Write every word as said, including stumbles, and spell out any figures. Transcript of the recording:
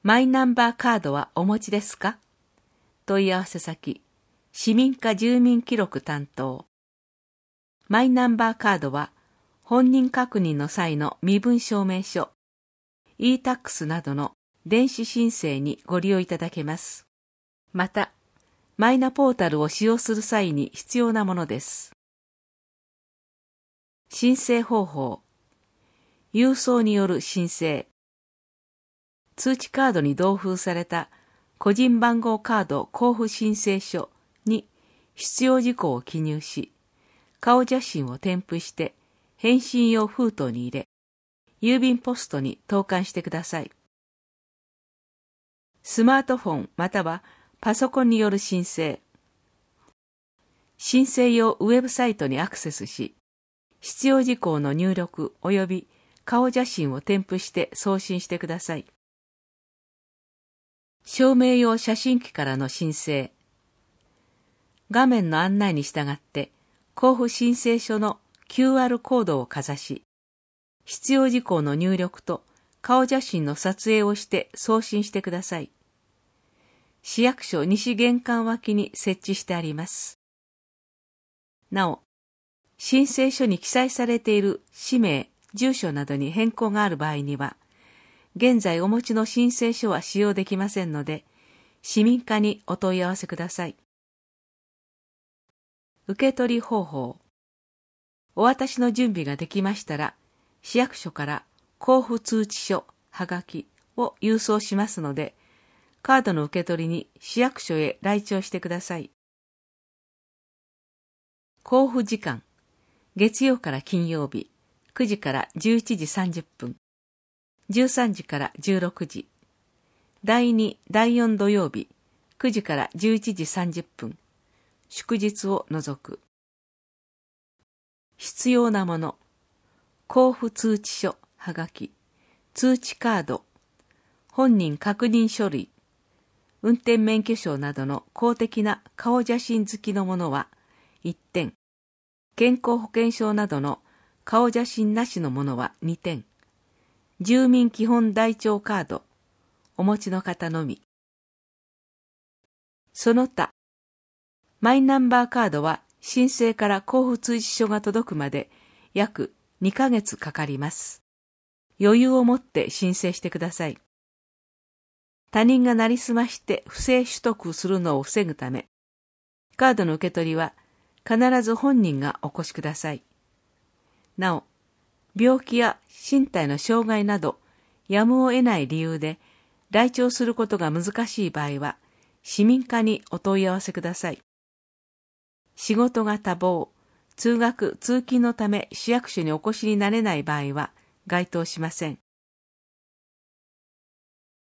マイナンバーカードはお持ちですか？問い合わせ先、市民課住民記録担当。マイナンバーカードは、本人確認の際の身分証明書、イータックス などの電子申請にご利用いただけます。また、マイナポータルを使用する際に必要なものです。申請方法、郵送による申請。通知カードに同封された個人番号カード交付申請書に必要事項を記入し、顔写真を添付して返信用封筒に入れ、郵便ポストに投函してください。スマートフォンまたはパソコンによる申請。申請用ウェブサイトにアクセスし、必要事項の入力及び顔写真を添付して送信してください。証明用写真機からの申請。画面の案内に従って交付申請書の キューアール コードをかざし、必要事項の入力と顔写真の撮影をして送信してください。市役所西玄関脇に設置してあります。なお、申請書に記載されている氏名、住所などに変更がある場合には、現在お持ちの申請書は使用できませんので、市民課にお問い合わせください。受取方法。お渡しの準備ができましたら、市役所から交付通知書、はがきを郵送しますので、カードの受け取りに市役所へ来庁してください。交付時間。月曜から金曜日、くじからじゅういちじさんじゅっぷん。じゅうさんじからじゅうろくじ。だいに、だいよん土曜日、くじからじゅういちじさんじゅっぷん。祝日を除く。必要なもの。交付通知書、はがき、通知カード、本人確認書類、運転免許証などの公的な顔写真付きのものはいってん。健康保険証などの顔写真なしのものはにてん。住民基本台帳カード、お持ちの方のみ。その他、マイナンバーカードは申請から交付通知書が届くまで約にかげつかかります。余裕を持って申請してください。他人がなりすまして不正取得するのを防ぐため、カードの受け取りは必ず本人がお越しください。なお、病気や身体の障害など、やむを得ない理由で来庁することが難しい場合は、市民課にお問い合わせください。仕事が多忙、通学・通勤のため市役所にお越しになれない場合は該当しません。